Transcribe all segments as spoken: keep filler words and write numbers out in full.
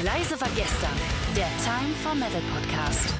Leise war gestern, der Time for Metal Podcast.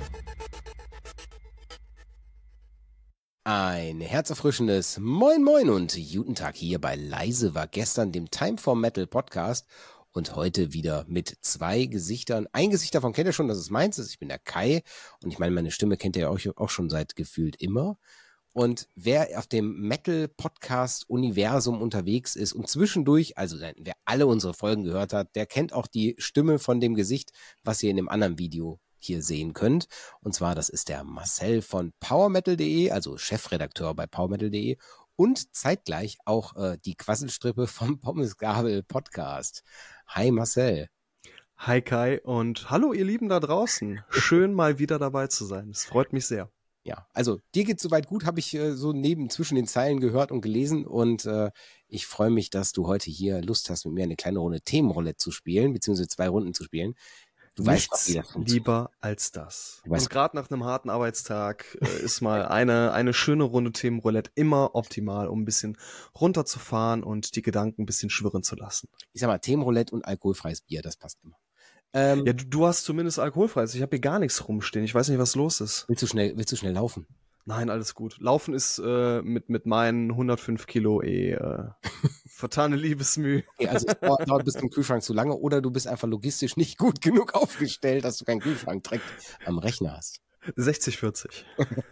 Ein herzerfrischendes Moin Moin und guten Tag hier bei Leise war gestern, dem Time for Metal Podcast. Und heute wieder mit zwei Gesichtern. Ein Gesicht davon kennt ihr schon, das ist meins. Ich bin der Kai. Und ich meine, meine Stimme kennt ihr ja auch schon seit gefühlt immer. Und wer auf dem Metal-Podcast-Universum unterwegs ist und zwischendurch, also wer alle unsere Folgen gehört hat, der kennt auch die Stimme von dem Gesicht, was ihr in dem anderen Video hier sehen könnt. Und zwar, das ist der Marcel von powermetal punkt de, also Chefredakteur bei powermetal punkt de und zeitgleich auch äh, die Quasselstrippe vom Pommesgabel Podcast. Hi Marcel. Hi Kai und hallo ihr Lieben da draußen. Schön mal wieder dabei zu sein. Es freut mich sehr. Ja, also dir geht's soweit gut, habe ich äh, so neben zwischen den Zeilen gehört und gelesen und äh, ich freue mich, dass du heute hier Lust hast, mit mir eine kleine Runde Themenroulette zu spielen, beziehungsweise zwei Runden zu spielen. Du Nichts weißt, wie das lieber als das. Du weißt- Und gerade nach einem harten Arbeitstag äh, ist mal eine eine schöne Runde Themenroulette immer optimal, um ein bisschen runterzufahren und die Gedanken ein bisschen schwirren zu lassen. Ich sag mal, Themenroulette und alkoholfreies Bier, das passt immer. Ähm, Ja, du, du hast zumindest alkoholfreies. Ich habe hier gar nichts rumstehen. Ich weiß nicht, was los ist. willst du schnell, willst du schnell laufen? Nein, alles gut. Laufen ist äh, mit mit meinen hundertfünf Kilo eh äh, vertane Liebesmüh. Okay, also es dauert, dauert bis zum Kühlschrank zu lange oder du bist einfach logistisch nicht gut genug aufgestellt, dass du keinen Kühlschrank direkt am Rechner hast. sechzig vierzig.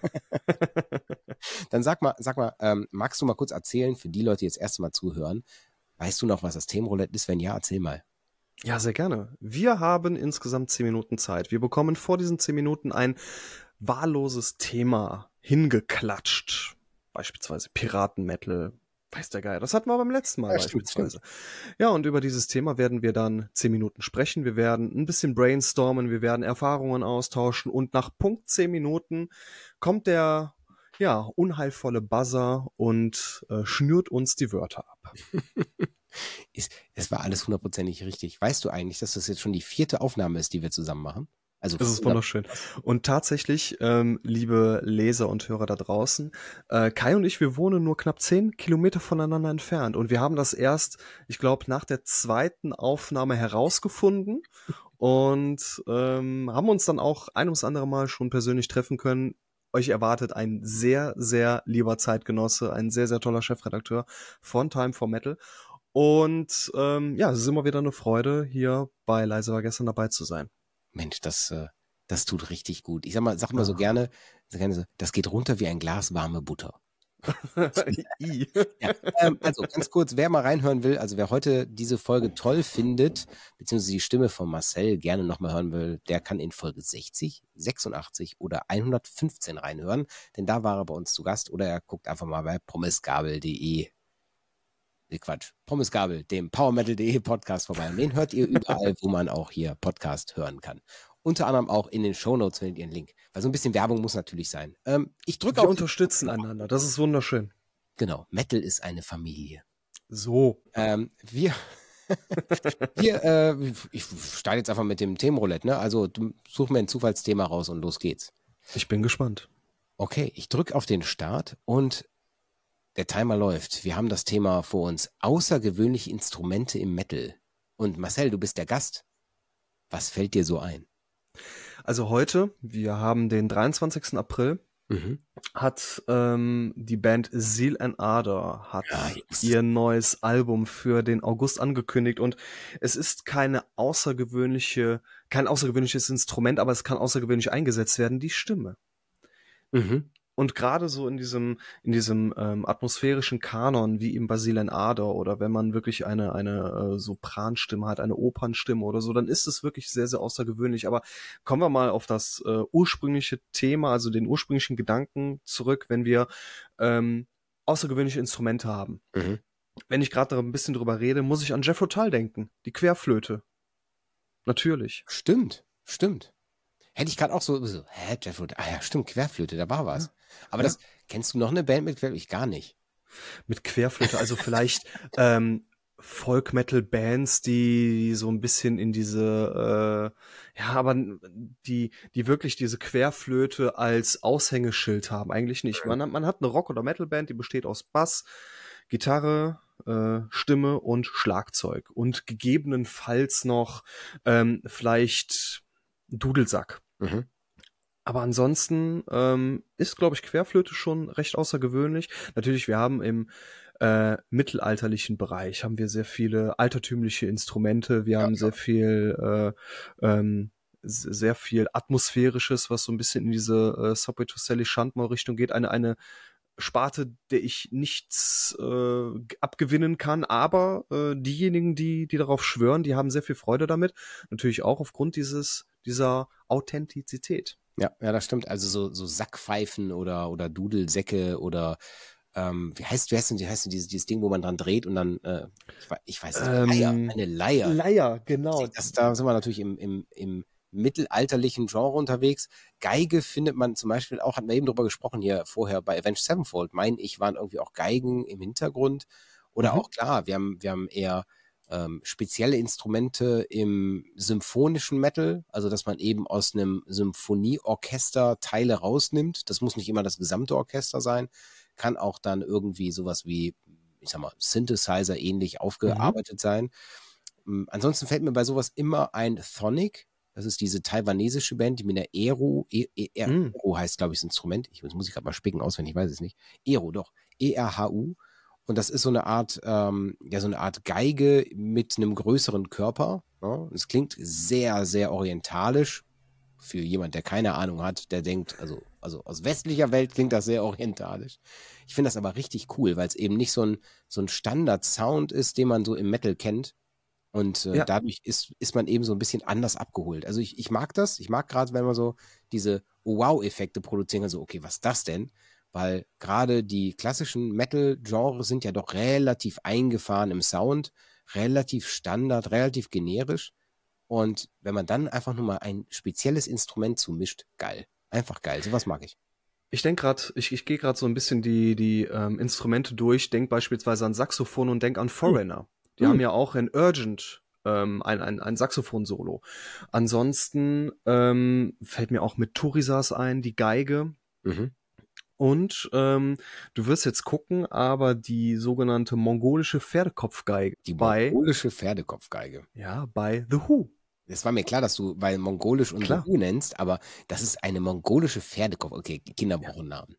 Dann sag mal, sag mal, ähm, magst du mal kurz erzählen, für die Leute, die jetzt das erste Mal zuhören, weißt du noch, was das Themenroulette ist? Wenn ja, erzähl mal. Ja, sehr gerne. Wir haben insgesamt zehn Minuten Zeit. Wir bekommen vor diesen zehn Minuten ein wahlloses Thema hingeklatscht. Beispielsweise Piratenmetal. Weiß der Geier. Das hatten wir beim letzten Mal Ja, stimmt, beispielsweise. Ja, und über dieses Thema werden wir dann zehn Minuten sprechen. Wir werden ein bisschen brainstormen. Wir werden Erfahrungen austauschen. Und nach Punkt zehn Minuten kommt der, ja, unheilvolle Buzzer und äh, schnürt uns die Wörter ab. Ist, es war alles hundertprozentig richtig. Weißt du eigentlich, dass das jetzt schon die vierte Aufnahme ist, die wir zusammen machen? Also Das ist wunderschön. Und tatsächlich, ähm, liebe Leser und Hörer da draußen, äh, Kai und ich, wir wohnen nur knapp zehn Kilometer voneinander entfernt. Und wir haben das erst, ich glaube, nach der zweiten Aufnahme herausgefunden und ähm, haben uns dann auch ein ums andere Mal schon persönlich treffen können. Euch erwartet ein sehr, sehr lieber Zeitgenosse, ein sehr, sehr toller Chefredakteur von Time for Metal. Und ähm, ja, es ist immer wieder eine Freude, hier bei Leise war gestern dabei zu sein. Mensch, das, äh, das tut richtig gut. Ich sag mal, sag mal so gerne, so gerne so, das geht runter wie ein Glas warme Butter. I. Ja, ähm, also ganz kurz, wer mal reinhören will, also wer heute diese Folge toll findet, beziehungsweise die Stimme von Marcel gerne nochmal hören will, der kann in Folge sechzig, sechsundachtzig oder hundertfünfzehn reinhören, denn da war er bei uns zu Gast oder er guckt einfach mal bei pommesgabel punkt de Nee, Quatsch, Pommesgabel, dem powermetal punkt de Podcast vorbei. Und den hört ihr überall, wo man auch hier Podcast hören kann. Unter anderem auch in den Shownotes findet ihr einen Link. Weil so ein bisschen Werbung muss natürlich sein. Ähm, ich drücke Wir auf... unterstützen einander, das ist wunderschön. Genau, Metal ist eine Familie. So. Ähm, wir... wir, äh, ich starte jetzt einfach mit dem Themenroulette, ne? Also du such mir ein Zufallsthema raus und los geht's. Ich bin gespannt. Okay, ich drücke auf den Start und der Timer läuft. Wir haben das Thema vor uns. Außergewöhnliche Instrumente im Metal. Und Marcel, du bist der Gast. Was fällt dir so ein? Also heute, wir haben den dreiundzwanzigsten April, Mhm. hat ähm, die Band Zeal and Ardor hat Ja, yes. ihr neues Album für den August angekündigt und es ist keine außergewöhnliche, kein außergewöhnliches Instrument, aber es kann außergewöhnlich eingesetzt werden, die Stimme. Mhm. Und gerade so in diesem in diesem ähm, atmosphärischen Kanon wie im Zeal and Ardor oder wenn man wirklich eine eine äh, Sopranstimme hat, eine Opernstimme oder so, dann ist es wirklich sehr sehr außergewöhnlich. Aber kommen wir mal auf das äh, ursprüngliche Thema, also den ursprünglichen Gedanken zurück, wenn wir ähm, außergewöhnliche Instrumente haben. Mhm. Wenn ich gerade ein bisschen drüber rede, muss ich an Jethro Tull denken, die Querflöte. Natürlich. Stimmt, stimmt. Hätte ich gerade auch so, so, hä, Jeff Wood, ah ja, stimmt, Querflöte, da war was. Aber Ja. das, kennst du noch eine Band mit Querflöte? Ich gar nicht. Mit Querflöte, also vielleicht ähm, Folk-Metal-Bands, die so ein bisschen in diese, äh, ja, aber die, die wirklich diese Querflöte als Aushängeschild haben. Eigentlich nicht. Man, hat- man hat eine Rock- oder Metal-Band, die besteht aus Bass, Gitarre, äh, Stimme und Schlagzeug und gegebenenfalls noch ähm, vielleicht Dudelsack. Mhm. Aber ansonsten ähm, ist, glaube ich, Querflöte schon recht außergewöhnlich. Natürlich, wir haben im äh, mittelalterlichen Bereich haben wir sehr viele altertümliche Instrumente. Wir Ja, haben ja. sehr viel äh, ähm, s- sehr viel Atmosphärisches, was so ein bisschen in diese äh, Subway to Sally Schandmaul-Richtung geht. Eine, eine Sparte, der ich nichts äh, g- abgewinnen kann, aber äh, diejenigen, die, die darauf schwören, die haben sehr viel Freude damit. Natürlich auch aufgrund dieses, dieser Authentizität. Ja, ja, das stimmt. Also so, so Sackpfeifen oder, oder Dudelsäcke oder ähm, wie heißt, wie heißt denn, wie heißt denn dieses, dieses Ding, wo man dran dreht und dann, äh, ich, wei- ich weiß nicht, Leier, Ähm, eine Leier. Leier, genau. Das, da sind wir natürlich im, im, im mittelalterlichen Genre unterwegs. Geige findet man zum Beispiel auch, hatten wir eben drüber gesprochen hier vorher bei Avenged Sevenfold, meine ich, waren irgendwie auch Geigen im Hintergrund. Oder Mhm. auch klar, wir haben, wir haben eher ähm, spezielle Instrumente im symphonischen Metal, also dass man eben aus einem Symphonieorchester Teile rausnimmt. Das muss nicht immer das gesamte Orchester sein, kann auch dann irgendwie sowas wie, ich sag mal, Synthesizer ähnlich aufgearbeitet sein. Ähm, Ansonsten fällt mir bei sowas immer ein Thonic. Das ist diese taiwanesische Band, die mit der Eru, E- E- Mhm. Eru heißt, glaube ich, das Instrument. Ich muss, muss ich gerade mal spicken auswendig, ich weiß es nicht. Eru, doch. E R H U. Und das ist so eine Art, ähm, ja, so eine Art Geige mit einem größeren Körper. Ja? Es klingt sehr, sehr orientalisch. Für jemand, der keine Ahnung hat, der denkt, also, also aus westlicher Welt klingt das sehr orientalisch. Ich finde das aber richtig cool, weil es eben nicht so ein, so ein Standard-Sound ist, den man so im Metal kennt. Und äh, Ja, dadurch ist, ist man eben so ein bisschen anders abgeholt. Also ich, ich mag das. Ich mag gerade, wenn man so diese Wow-Effekte produzieren kann, so, okay, was ist das denn? Weil gerade die klassischen Metal-Genres sind ja doch relativ eingefahren im Sound, relativ standard, relativ generisch. Und wenn man dann einfach nur mal ein spezielles Instrument zumischt, geil. Einfach geil. Sowas mag ich. ich denke gerade, ich, ich gehe gerade so ein bisschen die, die ähm, Instrumente durch, denk beispielsweise an Saxophon und denk an Foreigner. Die Hm. haben ja auch in Urgent ähm, ein, ein, ein Saxophon-Solo. Ansonsten ähm, fällt mir auch mit Turisas ein, die Geige. Mhm. Und ähm, du wirst jetzt gucken, aber die sogenannte mongolische Pferdekopfgeige Die bei, mongolische Pferdekopfgeige. ja, bei The Who. Es war mir klar, dass du bei mongolisch und The Klar. Who nennst, aber das ist eine mongolische Pferdekopf. Okay, Kinder Ja. brauchen Namen.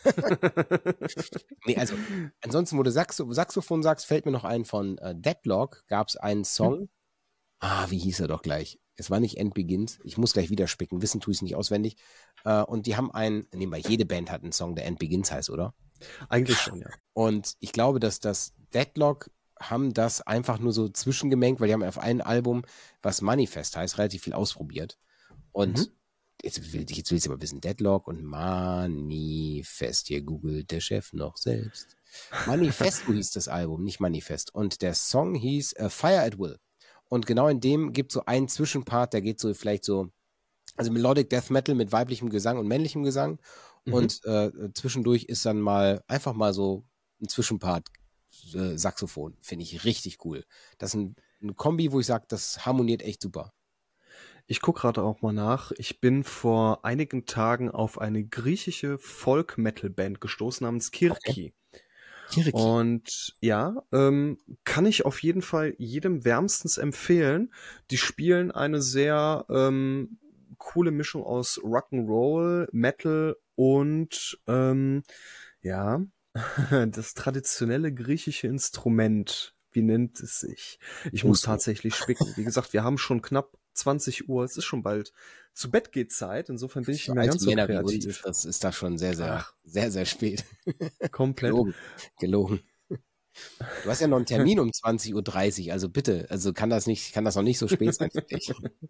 Nee, also, ansonsten, wo du Saxo Saxophon sagst, fällt mir noch ein von äh, Deadlock, gab es einen Song. Ah, wie hieß er doch gleich? Es war nicht End Begins. Ich muss gleich wieder spicken. Wissen tue ich es nicht auswendig. Äh, und die haben einen, nehmen wir, jede Band hat einen Song, der End Begins heißt, oder? Eigentlich schon, ja. Und ich glaube, dass das Deadlock haben das einfach nur so zwischengemengt, weil die haben auf einem Album, was Manifest heißt, relativ viel ausprobiert. Und Mhm. jetzt will jetzt willst du aber wissen, Deadlock und Manifest. Hier googelt der Chef noch selbst. Manifesto hieß das Album, nicht Manifest. Und der Song hieß uh, Fire at Will. Und genau in dem gibt es so einen Zwischenpart, der geht so vielleicht so, also Melodic Death Metal mit weiblichem Gesang und männlichem Gesang. Mhm. Und äh, zwischendurch ist dann mal einfach mal so ein Zwischenpart äh, Saxophon. Finde ich richtig cool. Das ist ein, eine Kombi, wo ich sage, das harmoniert echt super. Ich gucke gerade auch mal nach. Ich bin vor einigen Tagen auf eine griechische Folk-Metal-Band gestoßen namens Kirki. Kirki. Und ja, ähm, kann ich auf jeden Fall jedem wärmstens empfehlen. Die spielen eine sehr ähm, coole Mischung aus Rock'n'Roll, Metal und ähm, ja, das traditionelle griechische Instrument. Wie nennt es sich? Ich muss Flöte. tatsächlich spicken. Wie gesagt, wir haben schon knapp zwanzig Uhr. Es ist schon bald zu Bett geht Zeit. Insofern bin ich Für nicht mehr alte ganz so Männer wie uns kreativ. ist das, ist das schon sehr, sehr, Ach. sehr, sehr spät. Komplett. Gelogen. Gelogen. Du hast ja noch einen Termin um zwanzig Uhr dreißig, also bitte, also kann das nicht, kann das noch nicht so spät sein für dich.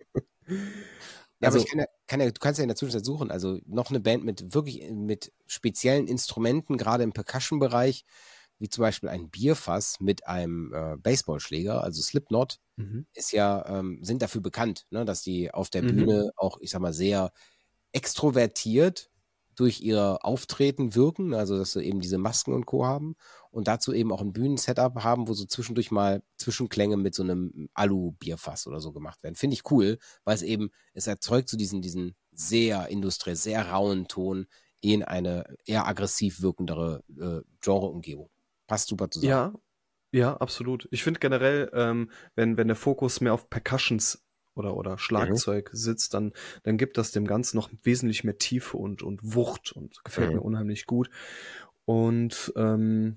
Ja, aber Also- ich kann ja, kann ja, du kannst ja in der Zwischenzeit suchen, also noch eine Band mit wirklich, mit speziellen Instrumenten, gerade im Percussion-Bereich, wie zum Beispiel ein Bierfass mit einem äh, Baseballschläger, also Slipknot, Mhm. ist ja, ähm, sind dafür bekannt, ne, dass die auf der Mhm. Bühne auch, ich sag mal, sehr extrovertiert durch ihr Auftreten wirken, also dass sie eben diese Masken und Co. haben und dazu eben auch ein Bühnensetup haben, wo so zwischendurch mal Zwischenklänge mit so einem Alu-Bierfass oder so gemacht werden. Finde ich cool, weil es eben, es erzeugt so diesen, diesen sehr industriell, sehr rauen Ton in eine eher aggressiv wirkendere äh, Genre-Umgebung. Passt super zusammen. Ja, Ja, absolut. Ich finde generell, ähm, wenn, wenn der Fokus mehr auf Percussions oder, oder Schlagzeug mhm. sitzt, dann, dann gibt das dem Ganzen noch wesentlich mehr Tiefe und, und Wucht und gefällt mhm. mir unheimlich gut. Und ähm,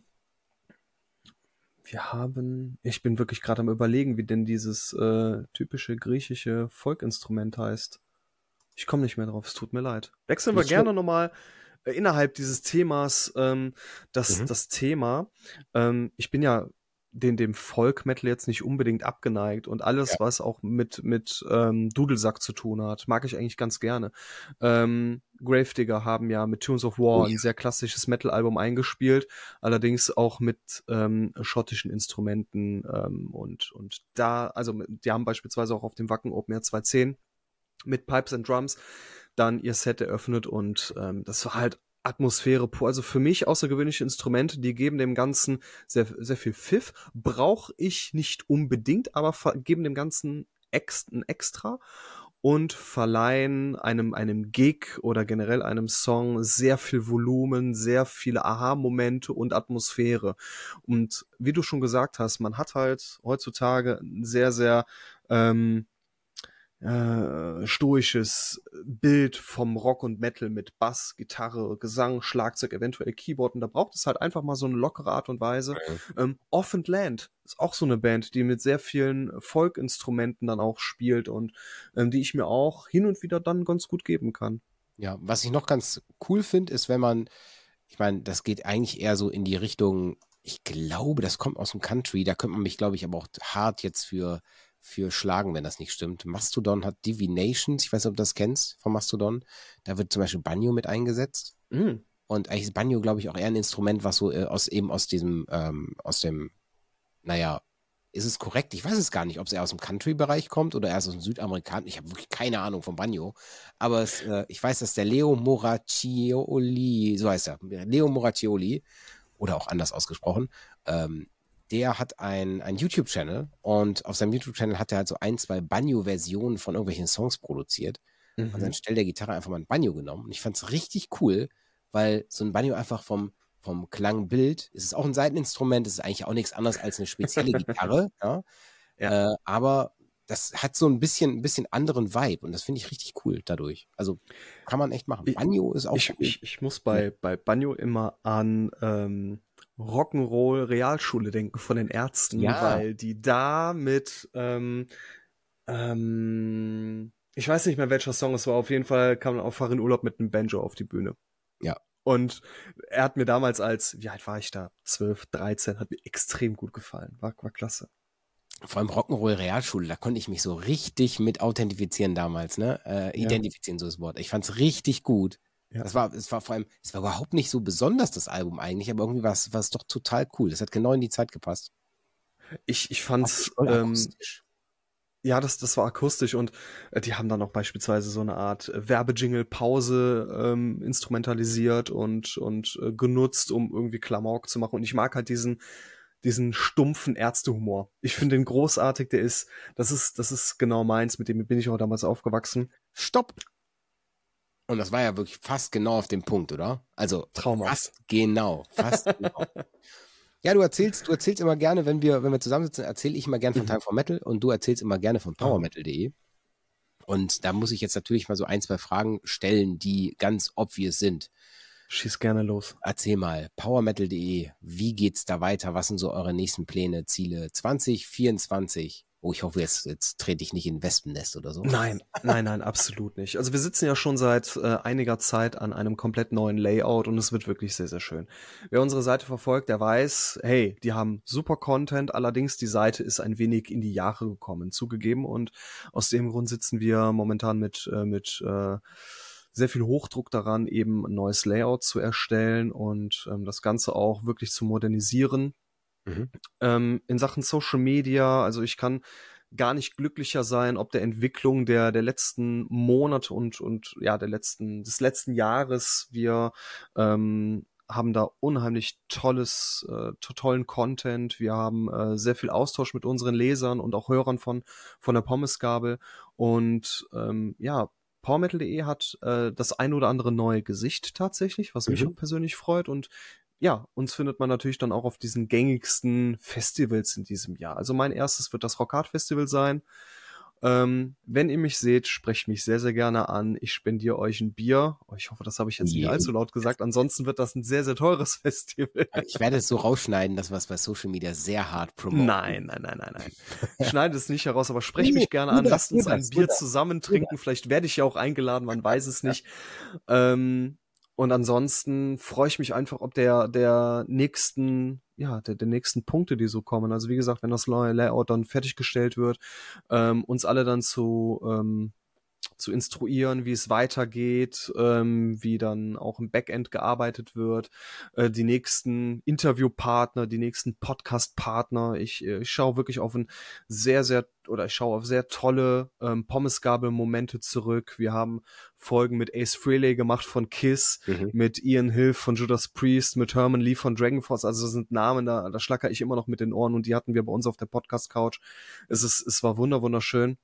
wir haben, ich bin wirklich gerade am Überlegen, wie denn dieses äh, typische griechische Folkinstrument heißt. Ich komme nicht mehr drauf, es tut mir leid. Wechseln wir gerne nochmal äh, innerhalb dieses Themas ähm, das, mhm. das Thema. Ähm, ich bin ja den, dem Folk-Metal jetzt nicht unbedingt abgeneigt und alles, ja. was auch mit, mit ähm, Dudelsack zu tun hat, mag ich eigentlich ganz gerne. Ähm, Gravedigger haben ja mit Tunes of War oh, ja. ein sehr klassisches Metal-Album eingespielt, allerdings auch mit ähm, schottischen Instrumenten ähm, und, und da, also die haben beispielsweise auch auf dem Wacken Open Air zweitausendzehn mit Pipes and Drums dann ihr Set eröffnet und ähm, das war halt Atmosphäre pur. Also für mich außergewöhnliche Instrumente, die geben dem Ganzen sehr, sehr viel Pfiff. Brauche ich nicht unbedingt, aber geben dem Ganzen ex- ein Extra und verleihen einem, einem Gig oder generell einem Song sehr viel Volumen, sehr viele Aha-Momente und Atmosphäre. Und wie du schon gesagt hast, man hat halt heutzutage ein sehr, sehr ähm, Äh, stoisches Bild vom Rock und Metal mit Bass, Gitarre, Gesang, Schlagzeug, eventuell Keyboard und da braucht es halt einfach mal so eine lockere Art und Weise. Okay. Ähm, Off and Land ist auch so eine Band, die mit sehr vielen Folkinstrumenten dann auch spielt und ähm, die ich mir auch hin und wieder dann ganz gut geben kann. Ja, was ich noch ganz cool finde, ist, wenn man, ich meine, das geht eigentlich eher so in die Richtung, ich glaube, das kommt aus dem Country, da könnte man mich, glaube ich, aber auch hart jetzt für für schlagen, wenn das nicht stimmt. Mastodon hat Divinations, ich weiß nicht, ob du das kennst von Mastodon. Da wird zum Beispiel Banjo mit eingesetzt. Mm. Und eigentlich ist Banjo, glaube ich, auch eher ein Instrument, was so äh, aus eben aus diesem, ähm, aus dem, naja, ist es korrekt? Ich weiß es gar nicht, ob es eher aus dem Country-Bereich kommt oder erst aus dem Südamerikaner. Ich habe wirklich keine Ahnung von Banjo. Aber es, äh, ich weiß, dass der Leo Moraccioli, so heißt er, Leo Moraccioli, oder auch anders ausgesprochen, ähm, der hat ein, ein YouTube-Channel und auf seinem YouTube-Channel hat er halt so ein, zwei Banjo-Versionen von irgendwelchen Songs produziert. Mhm. Und dann stellt der Gitarre einfach mal ein Banjo genommen. Und ich fand es richtig cool, weil so ein Banjo einfach vom, vom Klangbild, es ist auch ein Saiteninstrument, es ist eigentlich auch nichts anderes als eine spezielle Gitarre, ja? Ja. Äh, aber das hat so ein bisschen, ein bisschen anderen Vibe und das finde ich richtig cool dadurch. Also kann man echt machen. Banjo ist auch ich, cool. Ich, ich muss bei, ja. bei Banjo immer an ähm, Rock'n'Roll Realschule denken von den Ärzten, ja. weil die da mit ähm, ähm, ich weiß nicht mehr, welcher Song es war, auf jeden Fall kam auf Farin Urlaub mit einem Banjo auf die Bühne. Ja. Und er hat mir damals als, wie alt war ich da? zwölf, dreizehn, hat mir extrem gut gefallen. War, war klasse. Vor allem Rock'n'Roll Realschule, da konnte ich mich so richtig mit authentifizieren damals, ne? Äh, ja. Identifizieren, so das Wort. Ich fand's richtig gut. Ja. Das war, es war vor allem, es war überhaupt nicht so besonders, das Album eigentlich, aber irgendwie war es, war es doch total cool. Das hat genau in die Zeit gepasst. Ich, ich fand's, ähm, ja, das, das war akustisch und äh, die haben dann auch beispielsweise so eine Art äh, Werbejingle-Pause ähm, instrumentalisiert und, und äh, genutzt, um irgendwie Klamauk zu machen. Und ich mag halt diesen, diesen stumpfen Ärztehumor. Ich finde den großartig, der ist, das ist, das ist genau meins, mit dem bin ich auch damals aufgewachsen. Stopp! Und das war ja wirklich fast genau auf dem Punkt, oder? Also traumhaft. Fast genau, fast genau. Ja, du erzählst, du erzählst immer gerne, wenn wir, wenn wir zusammensitzen, erzähle ich immer gerne von mhm. Time for Metal und du erzählst immer gerne von power metal punkt de. Und da muss ich jetzt natürlich mal so ein, zwei Fragen stellen, die ganz obvious sind. Schieß gerne los. Erzähl mal, power metal punkt de, wie geht's da weiter? Was sind so eure nächsten Pläne, Ziele? zwanzig vierundzwanzig? Oh, ich hoffe, jetzt, jetzt trete ich nicht in ein Wespennest oder so. Nein, nein, nein, absolut nicht. Also wir sitzen ja schon seit äh, einiger Zeit an einem komplett neuen Layout und es wird wirklich sehr, sehr schön. Wer unsere Seite verfolgt, der weiß, hey, die haben super Content, allerdings die Seite ist ein wenig in die Jahre gekommen, zugegeben. Und aus dem Grund sitzen wir momentan mit, äh, mit äh, sehr viel Hochdruck daran, eben ein neues Layout zu erstellen und ähm, das Ganze auch wirklich zu modernisieren. Mhm. Ähm, in Sachen Social Media, also ich kann gar nicht glücklicher sein, ob der Entwicklung der der letzten Monate und und ja der letzten des letzten Jahres. Wir ähm, haben da unheimlich tolles äh, tollen Content. Wir haben äh, sehr viel Austausch mit unseren Lesern und auch Hörern von von der Pommesgabel und ähm, ja. power metal punkt de hat äh, das ein oder andere neue Gesicht tatsächlich, was mich mhm. auch persönlich freut und ja, uns findet man natürlich dann auch auf diesen gängigsten Festivals in diesem Jahr. Also mein erstes wird das Rockhard Festival sein. Ähm, wenn ihr mich seht, sprecht mich sehr, sehr gerne an. Ich spendiere euch ein Bier. Oh, ich hoffe, das habe ich jetzt nicht Yeah. allzu laut gesagt. Ansonsten wird das ein sehr, sehr teures Festival. Ich werde es so rausschneiden, dass wir es bei Social Media sehr hart promoten. Nein, nein, nein, nein, nein. Ich schneide es nicht heraus, aber sprecht Nee, mich gerne tu an. das, Lasst tu uns das, ein tu Bier das, zusammen tu trinken. Vielleicht werde ich ja auch eingeladen, man weiß es nicht. Ähm, und ansonsten freue ich mich einfach, ob der, der nächsten, ja, der, der nächsten Punkte, die so kommen. Also wie gesagt, wenn das neue Layout dann fertiggestellt wird, ähm, uns alle dann zu, ähm, zu instruieren, wie es weitergeht, ähm, wie dann auch im Backend gearbeitet wird, äh, die nächsten Interviewpartner, die nächsten Podcast-Partner. Ich, äh, ich schaue wirklich auf ein sehr, sehr, oder ich schaue auf sehr tolle ähm, Pommesgabel-Momente zurück. Wir haben Folgen mit Ace Frehley gemacht von Kiss, Mhm. mit Ian Hill von Judas Priest, mit Herman Lee von Dragon Force. Also das sind Namen, da, da schlacker ich immer noch mit den Ohren und die hatten wir bei uns auf der Podcast-Couch. Es ist, es war wunder, wunderschön.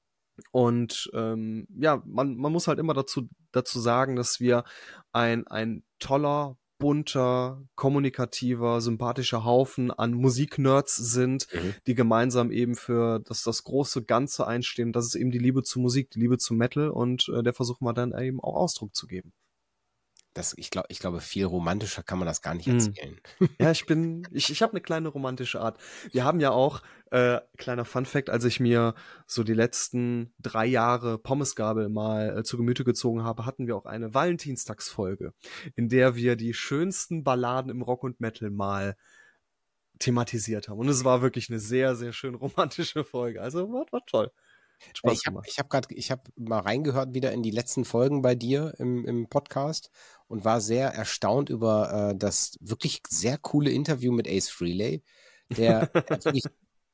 Und ähm, ja, man, man muss halt immer dazu, dazu sagen, dass wir ein, ein toller, bunter, kommunikativer, sympathischer Haufen an Musiknerds sind, Mhm. die gemeinsam eben für das, das große Ganze einstehen. Das ist eben die Liebe zu Musik, die Liebe zu Metal und äh, der versuchen wir dann eben auch Ausdruck zu geben. Das, ich, glaub, ich glaube, viel romantischer kann man das gar nicht Mm. erzählen. Ja, ich bin, ich, ich habe eine kleine romantische Art. Wir haben ja auch, äh, kleiner Funfact, als ich mir so die letzten drei Jahre Pommesgabel mal äh, zu Gemüte gezogen habe, hatten wir auch eine Valentinstagsfolge, in der wir die schönsten Balladen im Rock und Metal mal thematisiert haben. Und es war wirklich eine sehr, sehr schön romantische Folge. Also war, war toll. Hat Spaß Ich habe gemacht. ich hab gerade, ich habe mal reingehört wieder in die letzten Folgen bei dir im, im Podcast und war sehr erstaunt über äh, das wirklich sehr coole Interview mit Ace Frehley, der, der wirklich,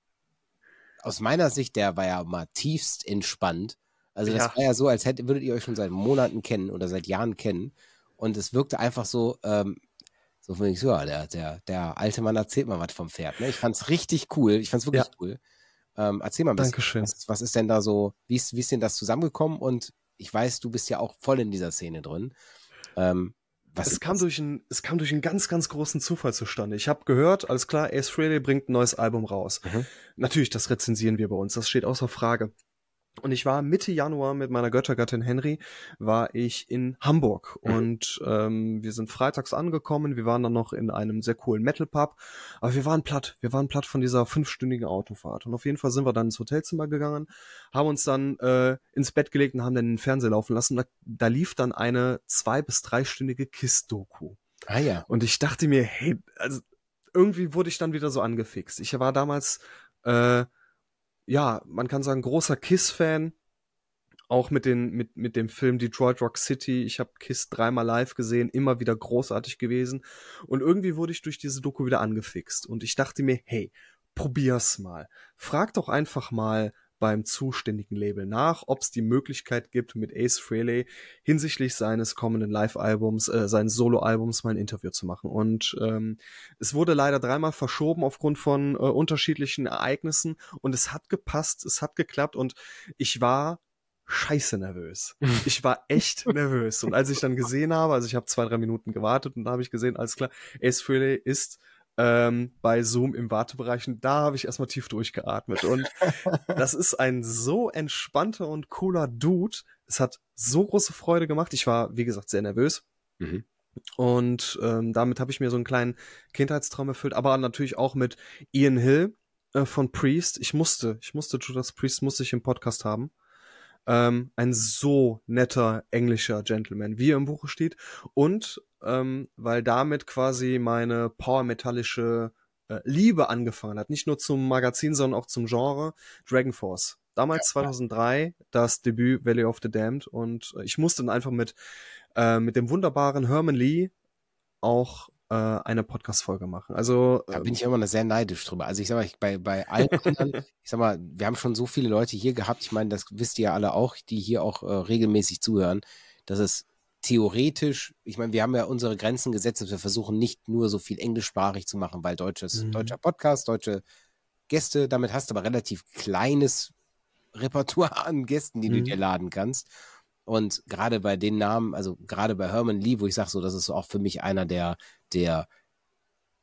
aus meiner Sicht, der war ja mal tiefst entspannt. Also das Ja. war ja so, als hättet, würdet ihr euch schon seit Monaten kennen oder seit Jahren kennen. Und es wirkte einfach so, ähm, so von ich so, ja, der, der, der alte Mann erzählt mal was vom Pferd. Ne? Ich fand's richtig cool. Ich fand's wirklich Ja. cool. Ähm, erzähl mal ein bisschen. Dankeschön. Was, was ist denn da so, wie ist, wie ist denn das zusammengekommen? Und ich weiß, du bist ja auch voll in dieser Szene drin. Ähm, was Es ist kam, das? durch ein, es kam durch einen ganz, ganz großen Zufall zustande. Ich habe gehört, alles klar, Ace Frehley bringt ein neues Album raus. Mhm. Natürlich, das rezensieren wir bei uns, das steht außer Frage. Und ich war Mitte Januar mit meiner Göttergattin Henry, war ich in Hamburg. Mhm. Und ähm, wir sind freitags angekommen, wir waren dann noch in einem sehr coolen Metal-Pub, aber wir waren platt, wir waren platt von dieser fünfstündigen Autofahrt. Und auf jeden Fall sind wir dann ins Hotelzimmer gegangen, haben uns dann äh, ins Bett gelegt und haben dann den Fernseher laufen lassen. Da, da lief dann eine zwei- bis dreistündige Kiss-Doku. Ah ja. Und ich dachte mir, hey, also irgendwie wurde ich dann wieder so angefixt. Ich war damals, äh, ja, man kann sagen, großer Kiss-Fan. Auch mit, den, mit, mit dem Film Detroit Rock City. Ich habe Kiss dreimal live gesehen, immer wieder großartig gewesen. Und irgendwie wurde ich durch diese Doku wieder angefixt. Und ich dachte mir, hey, probier's mal. Frag doch einfach mal beim zuständigen Label nach, ob es die Möglichkeit gibt, mit Ace Frehley hinsichtlich seines kommenden Live-Albums, äh, seines Solo-Albums mal ein Interview zu machen. Und ähm, es wurde leider dreimal verschoben aufgrund von äh, unterschiedlichen Ereignissen und es hat gepasst, es hat geklappt und ich war scheiße nervös. Ich war echt nervös. Und als ich dann gesehen habe, also ich habe zwei, drei Minuten gewartet und da habe ich gesehen, alles klar, Ace Frehley ist ähm, bei Zoom im Wartebereich und da habe ich erstmal tief durchgeatmet. Und das ist ein so entspannter und cooler Dude. Es hat so große Freude gemacht. Ich war, wie gesagt, sehr nervös. Mhm. Und ähm, damit habe ich mir so einen kleinen Kindheitstraum erfüllt, aber natürlich auch mit Ian Hill äh, von Priest. Ich musste, ich musste Judas Priest musste ich im Podcast haben. Ähm, ein so netter englischer Gentleman, wie er im Buche steht. Und ähm, weil damit quasi meine powermetallische äh, Liebe angefangen hat. Nicht nur zum Magazin, sondern auch zum Genre Dragon Force. Damals ja, zweitausenddrei das Debüt Valley of the Damned. Und äh, ich musste dann einfach mit, äh, mit dem wunderbaren Herman Lee auch äh, eine Podcast-Folge machen. Also da bin ich immer noch sehr neidisch drüber. Also ich sag mal, ich, bei, bei allen anderen, ich sag mal, wir haben schon so viele Leute hier gehabt, ich meine, das wisst ihr ja alle auch, die hier auch äh, regelmäßig zuhören, dass es theoretisch, ich meine, wir haben ja unsere Grenzen gesetzt, dass wir versuchen, nicht nur so viel englischsprachig zu machen, weil deutsches, mhm. deutscher Podcast, deutsche Gäste, damit hast du aber relativ kleines Repertoire an Gästen, die mhm. du dir laden kannst. Und gerade bei den Namen, also gerade bei Herman Lee, wo ich sage so, das ist so auch für mich einer der, der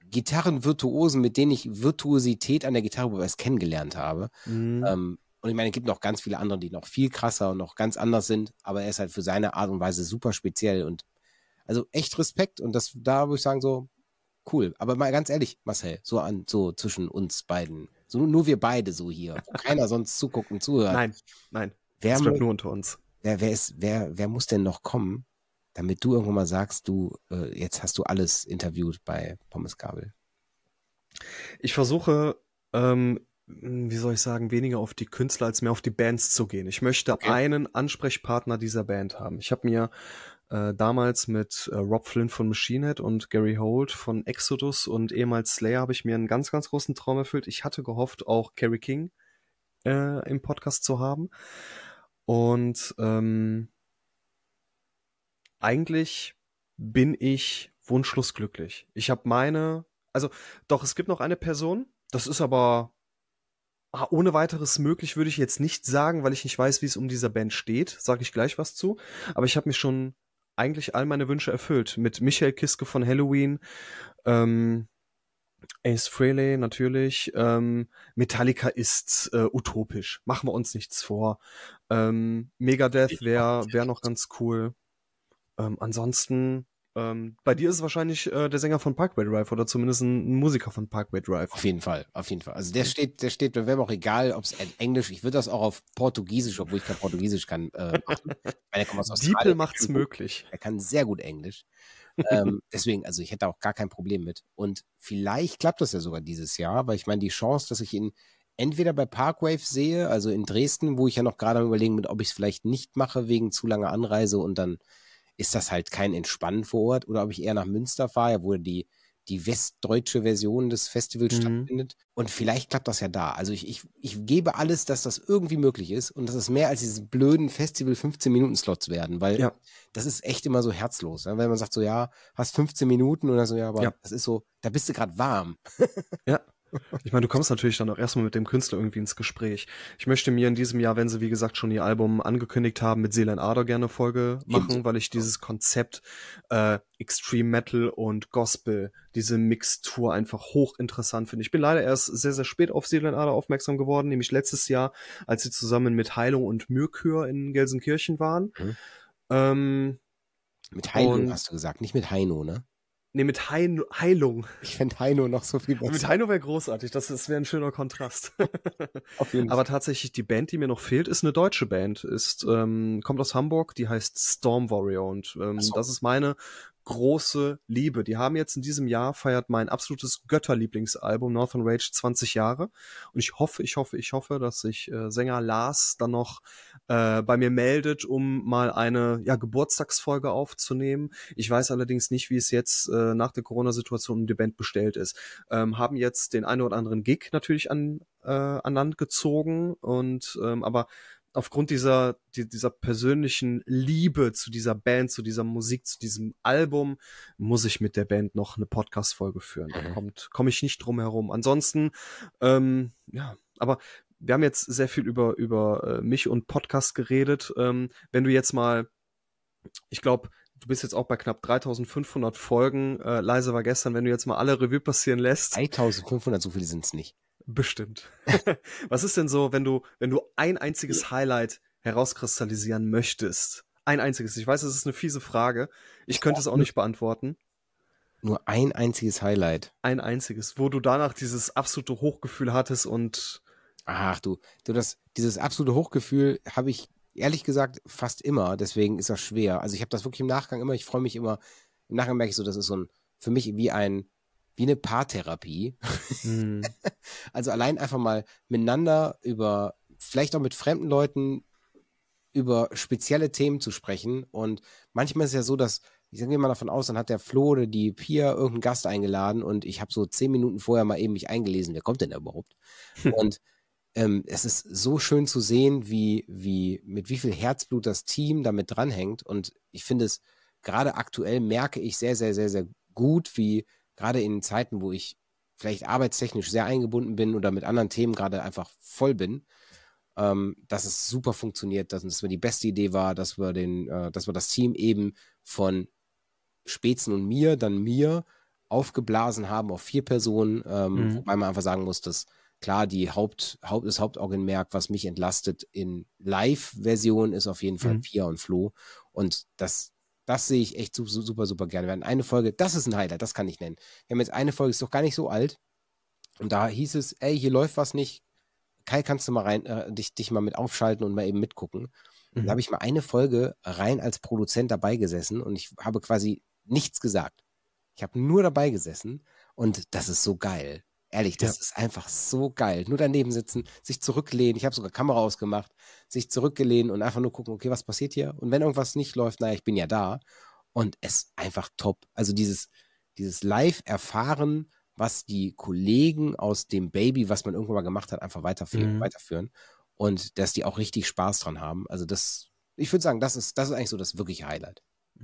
Gitarrenvirtuosen, mit denen ich Virtuosität an der Gitarre erst kennengelernt habe. Mhm. Ähm, und ich meine, es gibt noch ganz viele andere, die noch viel krasser und noch ganz anders sind, aber er ist halt für seine Art und Weise super speziell und also echt Respekt und das, da würde ich sagen so, cool. Aber mal ganz ehrlich, Marcel, so an, so zwischen uns beiden, so nur wir beide so hier, wo keiner sonst zuguckt und zuhört. Nein, nein, wer, das bleibt mu- nur unter uns. wer, wer, ist, wer, wer muss denn noch kommen, damit du irgendwann mal sagst, du, äh, jetzt hast du alles interviewt bei Pommes Gabel? Ich versuche, ähm, wie soll ich sagen, weniger auf die Künstler als mehr auf die Bands zu gehen. Ich möchte Okay. einen Ansprechpartner dieser Band haben. Ich habe mir äh, damals mit äh, Rob Flynn von Machine Head und Gary Holt von Exodus und ehemals Slayer habe ich mir einen ganz, ganz großen Traum erfüllt. Ich hatte gehofft, auch Kerry King äh, im Podcast zu haben. Und ähm, eigentlich bin ich wunschlos glücklich. Ich habe meine, also doch, es gibt noch eine Person, das ist aber ah, ohne weiteres möglich, würde ich jetzt nicht sagen, weil ich nicht weiß, wie es um dieser Band steht, sage ich gleich was zu. Aber ich habe mich schon eigentlich all meine Wünsche erfüllt. Mit Michael Kiske von Halloween, ähm, Ace Frehley natürlich, ähm, Metallica ist äh, utopisch, machen wir uns nichts vor. Ähm, Megadeth wäre wär noch ganz cool. Ähm, ansonsten, ähm, bei dir ist es wahrscheinlich äh, der Sänger von Parkway Drive oder zumindest ein, ein Musiker von Parkway Drive. Auf jeden Fall, auf jeden Fall. Also der steht, der steht, da wäre mir auch egal, ob es Englisch, ich würde das auch auf Portugiesisch, obwohl ich kein Portugiesisch kann, äh, machen. Weil er kommt aus Diepel Australien. macht's der kann gut- möglich. Er kann sehr gut Englisch. ähm, deswegen, also ich hätte auch gar kein Problem mit. Und vielleicht klappt das ja sogar dieses Jahr, weil ich meine, die Chance, dass ich ihn entweder bei Parkwave sehe, also in Dresden, wo ich ja noch gerade am überlegen bin, ob ich es vielleicht nicht mache wegen zu langer Anreise und dann ist das halt kein Entspannen vor Ort, oder ob ich eher nach Münster fahre, wo die, die westdeutsche Version des Festivals Mhm. stattfindet. Und vielleicht klappt das ja da. Also ich, ich, ich gebe alles, dass das irgendwie möglich ist und dass es mehr als diese blöden Festival fünfzehn Minuten Slots werden, weil Ja. das ist echt immer so herzlos. Ne? Wenn man sagt so, ja, hast fünfzehn Minuten oder so, ja, aber Ja. das ist so, da bist du gerade warm. Ja. Ich meine, du kommst natürlich dann auch erstmal mit dem Künstler irgendwie ins Gespräch. Ich möchte mir in diesem Jahr, wenn sie wie gesagt schon ihr Album angekündigt haben, mit Seele in Ader gerne eine Folge machen, Ebenso. weil ich dieses Konzept äh, Extreme Metal und Gospel, diese Mixtur einfach hochinteressant finde. Ich bin leider erst sehr, sehr spät auf Seele in Ader aufmerksam geworden, nämlich letztes Jahr, als sie zusammen mit Heilung und Myrkür in Gelsenkirchen waren. Mhm. Ähm, Mit Heino Und- hast du gesagt, nicht mit Heino, ne? nee, mit Hein Heilung. Ich fände Heino noch so viel besser. Mit Heino wäre großartig, das, das wäre ein schöner Kontrast. Auf jeden Aber tatsächlich, die Band, die mir noch fehlt, ist eine deutsche Band. Ist, ähm, kommt aus Hamburg, die heißt Storm Warrior. Und ähm, Ach so. das ist meine große Liebe. Die haben jetzt in diesem Jahr, feiert mein absolutes Götterlieblingsalbum Northern Rage zwanzig Jahre. Und ich hoffe, ich hoffe, ich hoffe, dass sich äh, Sänger Lars dann noch äh, bei mir meldet, um mal eine ja, Geburtstagsfolge aufzunehmen. Ich weiß allerdings nicht, wie es jetzt äh, nach der Corona-Situation um die Band bestellt ist. Ähm, haben jetzt den einen oder anderen Gig natürlich an, äh, an Land gezogen und ähm, aber aufgrund dieser, die, dieser persönlichen Liebe zu dieser Band, zu dieser Musik, zu diesem Album, muss ich mit der Band noch eine Podcast-Folge führen. Da Mhm. kommt, komme ich nicht drum herum. Ansonsten, ähm, ja, aber wir haben jetzt sehr viel über, über äh, mich und Podcast geredet. Ähm, wenn du jetzt mal, ich glaube, du bist jetzt auch bei knapp dreitausendfünfhundert Folgen. Äh, leise war gestern, wenn du jetzt mal alle Revue passieren lässt. dreitausendfünfhundert, so viele sind es nicht. Bestimmt. Was ist denn so, wenn du, wenn du ein einziges Highlight herauskristallisieren möchtest? Ein einziges. Ich weiß, das ist eine fiese Frage. Ich könnte es auch nicht beantworten. Nur ein einziges Highlight. Ein einziges, wo du danach dieses absolute Hochgefühl hattest und Ach du, du das, dieses absolute Hochgefühl habe ich ehrlich gesagt fast immer, deswegen ist das schwer. Also ich habe das wirklich im Nachgang immer, ich freue mich immer, im Nachgang merke ich so, das ist so ein, für mich wie ein, wie eine Paartherapie. hm, Also allein einfach mal miteinander über, vielleicht auch mit fremden Leuten über spezielle Themen zu sprechen. Und manchmal ist es ja so, dass, ich gehe mal davon aus, dann hat der Flo oder die Pia irgendeinen Gast eingeladen und ich habe so zehn Minuten vorher mal eben mich eingelesen, wer kommt denn da überhaupt? Und ähm, es ist so schön zu sehen, wie, wie, mit wie viel Herzblut das Team damit dranhängt. Und ich finde es, gerade aktuell merke ich sehr, sehr, sehr, sehr gut, wie gerade in Zeiten, wo ich vielleicht arbeitstechnisch sehr eingebunden bin oder mit anderen Themen gerade einfach voll bin, ähm, dass es super funktioniert, dass es mir die beste Idee war, dass wir den, äh, dass wir das Team eben von Spätzen und mir, dann mir aufgeblasen haben auf vier Personen, ähm, Mhm. wobei man einfach sagen muss, dass klar, die Haupt, Haupt, das Hauptaugenmerk, was mich entlastet in Live-Version, ist auf jeden Fall Mhm. Pia und Flo. Und das, das sehe ich echt super, super, super gerne. Wir hatten eine Folge, das ist ein Highlight, das kann ich nennen. Wir haben jetzt eine Folge, ist doch gar nicht so alt. Und da hieß es, ey, hier läuft was nicht. Kai, kannst du mal rein, äh, dich, dich mal mit aufschalten und mal eben mitgucken. Und da Mhm. habe ich mal eine Folge rein als Produzent dabei gesessen und ich habe quasi nichts gesagt. Ich habe nur dabei gesessen und das ist so geil. Ehrlich, das Ja. ist einfach so geil. Nur daneben sitzen, sich zurücklehnen. Ich habe sogar Kamera ausgemacht, sich zurückgelehnt und einfach nur gucken, okay, was passiert hier? Und wenn irgendwas nicht läuft, naja, ich bin ja da. Und es ist einfach top. Also dieses, dieses Live-Erfahren, was die Kollegen aus dem Baby, was man irgendwann mal gemacht hat, einfach weiterführen. Mhm. weiterführen. Und dass die auch richtig Spaß dran haben. Also das, ich würde sagen, das ist, das ist eigentlich so das wirkliche Highlight.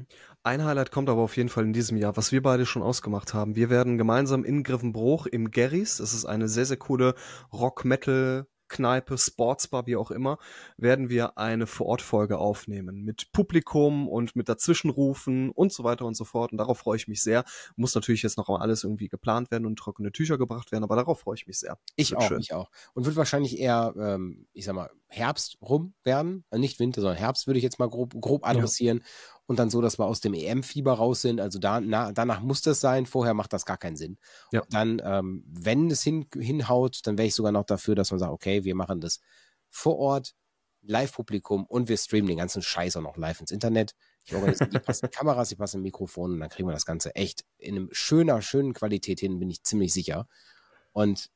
Ein Highlight kommt aber auf jeden Fall in diesem Jahr, was wir beide schon ausgemacht haben. Wir werden gemeinsam in Grevenbroich im Gerrys, das ist eine sehr, sehr coole Rock-Metal- Kneipe, Sportsbar, wie auch immer, werden wir eine Vor-Ort-Folge aufnehmen mit Publikum und mit Dazwischenrufen und so weiter und so fort. Und darauf freue ich mich sehr. Muss natürlich jetzt noch mal alles irgendwie geplant werden und trockene Tücher gebracht werden, aber darauf freue ich mich sehr. Das Ich wird auch, schön. ich auch. Und wird wahrscheinlich eher, ähm, ich sag mal, Herbst rum werden. Äh, Nicht Winter, sondern Herbst würde ich jetzt mal grob, grob adressieren. Und dann so, dass wir aus dem E M-Fieber raus sind. Also da, na, danach muss das sein. Vorher macht das gar keinen Sinn. Ja. Und dann, ähm, wenn es hin, hinhaut, dann wäre ich sogar noch dafür, dass man sagt, okay, wir machen das vor Ort, Live-Publikum und wir streamen den ganzen Scheiß auch noch live ins Internet. Ich organisiere die passenden Kameras, die passenden Mikrofone und dann kriegen wir das Ganze echt in einem schöner, schönen Qualität hin, bin ich ziemlich sicher. Und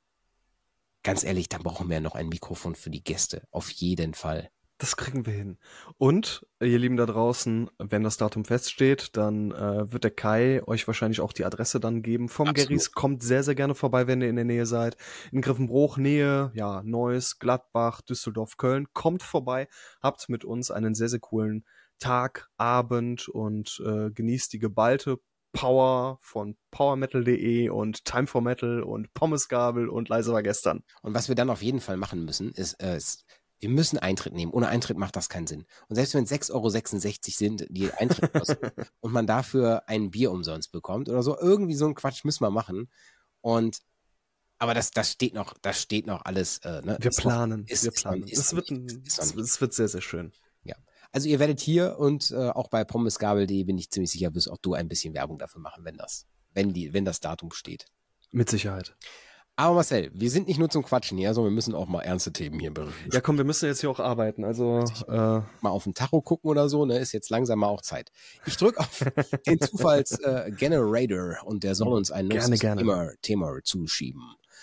ganz ehrlich, dann brauchen wir ja noch ein Mikrofon für die Gäste. Auf jeden Fall. Das kriegen wir hin. Und, ihr Lieben da draußen, wenn das Datum feststeht, dann äh, wird der Kai euch wahrscheinlich auch die Adresse dann geben vom Absolut. Gerrys. Kommt sehr, sehr gerne vorbei, wenn ihr in der Nähe seid. In Grevenbroich, Nähe, ja, Neuss, Gladbach, Düsseldorf, Köln. Kommt vorbei, habt mit uns einen sehr, sehr coolen Tag, Abend und äh, genießt die geballte Power von powermetal punkt de und Time for Metal und Pommesgabel und Leise war gestern. Und was wir dann auf jeden Fall machen müssen, ist, äh, ist wir müssen Eintritt nehmen. Ohne Eintritt macht das keinen Sinn. Und selbst wenn es sechs Euro sechsundsechzig sind, die Eintritt kosten und man dafür ein Bier umsonst bekommt oder so, irgendwie so einen Quatsch müssen wir machen. Und aber das, das steht noch, das steht noch alles. Äh, ne? Wir Ist planen, noch, ist, wir ist planen. Noch, ist Es noch wird, nicht, ein, ist noch es, nicht. es wird sehr, sehr schön. Ja. Also ihr werdet hier und äh, auch bei pommesgabel punkt de bin ich ziemlich sicher, wirst auch du ein bisschen Werbung dafür machen, wenn das, wenn die, wenn das Datum steht. Mit Sicherheit. Aber Marcel, wir sind nicht nur zum Quatschen hier, sondern wir müssen auch mal ernste Themen hier berühren. Ja, komm, wir müssen jetzt hier auch arbeiten. Also, äh, Mal auf den Tacho gucken oder so, ne, ist jetzt langsam mal auch Zeit. Ich drücke auf den Zufalls-Generator äh, und der soll uns ein Gerne, neues gerne. Thema, Thema zuschieben.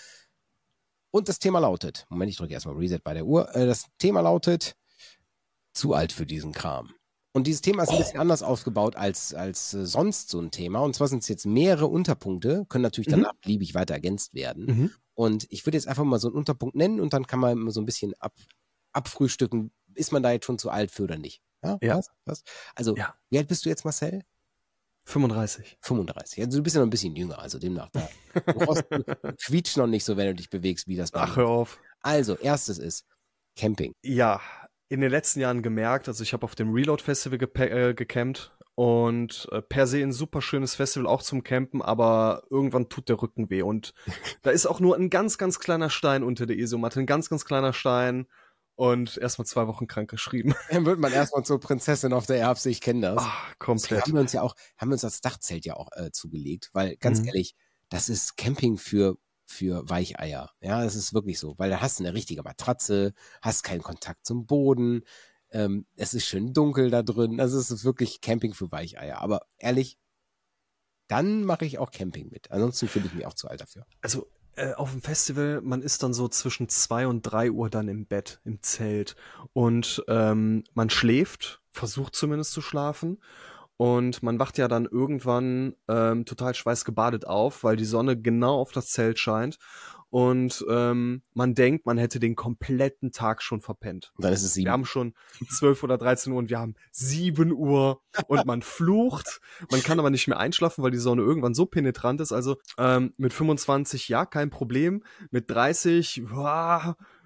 Und das Thema lautet, Moment, ich drücke erstmal Reset bei der Uhr. Äh, das Thema lautet, zu alt für diesen Kram. Und dieses Thema ist ein bisschen anders aufgebaut als, als äh, sonst so ein Thema. Und zwar sind es jetzt mehrere Unterpunkte, können natürlich Mhm. danach beliebig weiter ergänzt werden. mhm. Und ich würde jetzt einfach mal so einen Unterpunkt nennen und dann kann man immer so ein bisschen ab, abfrühstücken, ist man da jetzt schon zu alt für oder nicht. Ja, Ja. Was? Was? Also, Ja. wie alt bist du jetzt, Marcel? fünfunddreißig. fünfunddreißig. Also du bist ja noch ein bisschen jünger, also demnach da. Du, brauchst, du quietsch noch nicht so, wenn du dich bewegst, wie das bei Ach, mir. hör auf. Also, erstes ist Camping. Ja, in den letzten Jahren gemerkt, also ich habe auf dem Reload Festival gepe- äh, gecampt und äh, per se ein super schönes Festival auch zum Campen, aber irgendwann tut der Rücken weh und da ist auch nur ein ganz, ganz kleiner Stein unter der Isomatte, ein ganz, ganz kleiner Stein und erstmal zwei Wochen krank geschrieben. Dann wird man erstmal zur Prinzessin auf der Erbse, ich kenne das. Ah, Deswegen komplett. haben wir uns ja auch, haben wir uns das Dachzelt ja auch äh, zugelegt, weil ganz Mhm. ehrlich, das ist Camping für, für Weicheier. Ja, das ist wirklich so, weil da hast du eine richtige Matratze, hast keinen Kontakt zum Boden, ähm, es ist schön dunkel da drin, also es ist wirklich Camping für Weicheier. Aber ehrlich, dann mache ich auch Camping mit. Ansonsten fühle ich mich auch zu alt dafür. Also äh, auf dem Festival, man ist dann so zwischen zwei und drei Uhr dann im Bett, im Zelt. Und ähm, man schläft, versucht zumindest zu schlafen. Und man wacht ja dann irgendwann ähm, total schweißgebadet auf, weil die Sonne genau auf das Zelt scheint. Und ähm, man denkt, man hätte den kompletten Tag schon verpennt. Und dann ist es Wir sieben. haben schon zwölf oder dreizehn Uhr und wir haben sieben Uhr und man flucht. Man kann aber nicht mehr einschlafen, weil die Sonne irgendwann so penetrant ist. Also ähm, mit fünfundzwanzig, ja, kein Problem. Mit dreißig, wow,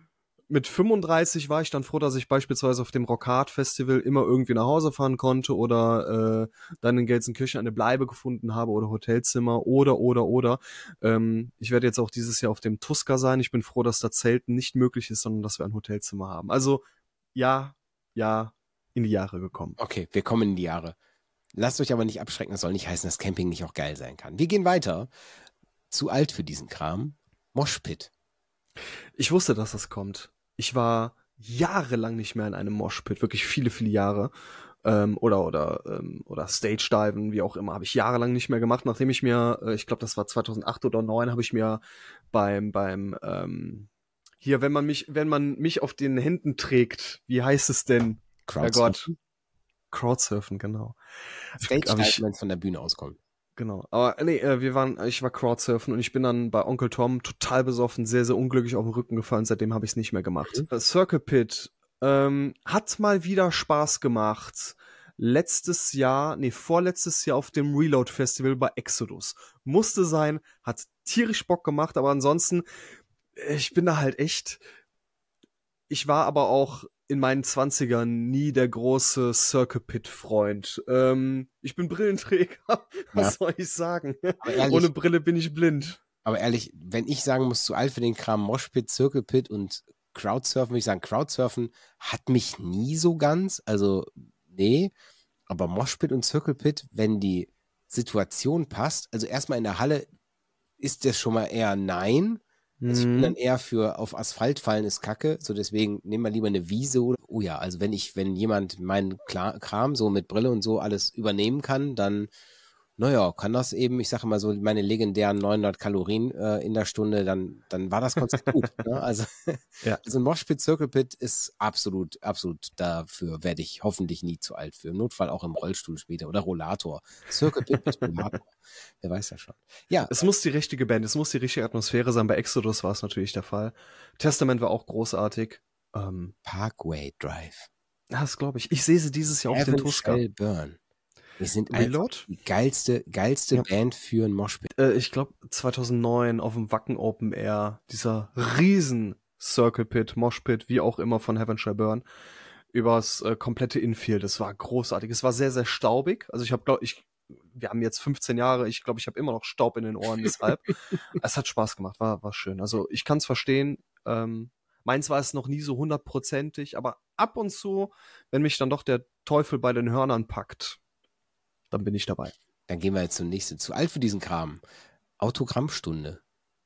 mit fünfunddreißig war ich dann froh, dass ich beispielsweise auf dem Rockhard Festival immer irgendwie nach Hause fahren konnte oder äh, dann in Gelsenkirchen eine Bleibe gefunden habe oder Hotelzimmer oder, oder, oder. Ähm, ich werde jetzt auch dieses Jahr auf dem Tuska sein. Ich bin froh, dass da Zelten nicht möglich ist, sondern dass wir ein Hotelzimmer haben. Also, ja, ja, in die Jahre gekommen. Okay, wir kommen in die Jahre. Lasst euch aber nicht abschrecken, das soll nicht heißen, dass Camping nicht auch geil sein kann. Wir gehen weiter. Zu alt für diesen Kram. Moshpit. Ich wusste, dass das kommt. Ich war jahrelang nicht mehr in einem Moshpit, wirklich viele, viele Jahre. Ähm, oder oder ähm, oder Stage Diven, wie auch immer, habe ich jahrelang nicht mehr gemacht, nachdem ich mir, äh, ich glaube, das war zweitausendacht oder zweitausendneun, habe ich mir beim beim ähm, hier, wenn man mich, wenn man mich auf den Händen trägt, wie heißt es denn? Crowdsurfen. Crowdsurfen, genau. Stage Hab ich- Dive, wenn es von der Bühne auskommt. Genau. Aber nee, äh, wir waren, ich war Crowdsurfen und ich bin dann bei Onkel Tom total besoffen, sehr, sehr unglücklich auf den Rücken gefallen. Seitdem habe ich es nicht mehr gemacht. Mhm. Das Circle Pit ähm, hat mal wieder Spaß gemacht. Letztes Jahr, nee, vorletztes Jahr auf dem Reload Festival bei Exodus. Musste sein, hat tierisch Bock gemacht, aber ansonsten, ich bin da halt echt. Ich war aber auch in meinen Zwanzigern nie der große Circle Pit Freund. Ähm, ich bin Brillenträger. Was Ja. soll ich sagen? Aber ehrlich, Ohne Brille bin ich blind. aber ehrlich, wenn ich sagen muss, zu alt für den Kram Moshpit, Circle Pit und Crowdsurfen, würde ich sagen, Crowdsurfen hat mich nie so ganz, also nee, aber Moshpit und Circle Pit, wenn die Situation passt, also erstmal in der Halle ist das schon mal eher nein. Also ich bin dann eher für auf Asphalt fallen ist Kacke, so deswegen nehmen wir lieber eine Wiese oder, oh ja, also wenn ich, wenn jemand meinen Kla- Kram so mit Brille und so alles übernehmen kann, dann, naja, kann das eben, ich sage mal so, meine legendären neunhundert Kalorien äh, in der Stunde, dann, dann war das Konzept gut. Ne? Also, Ja. also ein Moshpit, Circle Pit ist absolut, absolut dafür werde ich hoffentlich nie zu alt für. Im Notfall auch im Rollstuhl später oder Rollator. Circle Pit mit Rollator. Wer weiß das schon. Ja, Es muss die richtige Band, es muss die richtige Atmosphäre sein. Bei Exodus war es natürlich der Fall. Testament war auch großartig. Ähm, Parkway Drive. das glaube ich. Ich sehe sie dieses Jahr auf dem Heaven Tuska. Shall Burn. Wir sind einfach Reload? die geilste, geilste Ja. Band für ein Moshpit. Äh, ich glaube zweitausendneun auf dem Wacken Open Air. Dieser riesen Circle Pit, Mosh Pit, wie auch immer von Heaven Shall Burn. Übers äh, komplette Infield. Es war großartig. Es war sehr, sehr staubig. Also ich habe, glaube ich, wir haben jetzt fünfzehn Jahre. Ich glaube, ich habe immer noch Staub in den Ohren, deshalb. Es hat Spaß gemacht, war, war schön. Also ich kann es verstehen. Ähm, meins war es noch nie so hundertprozentig, aber ab und zu, wenn mich dann doch der Teufel bei den Hörnern packt, dann bin ich dabei. Dann gehen wir jetzt zum nächsten. Zu alt für diesen Kram. Autogrammstunde.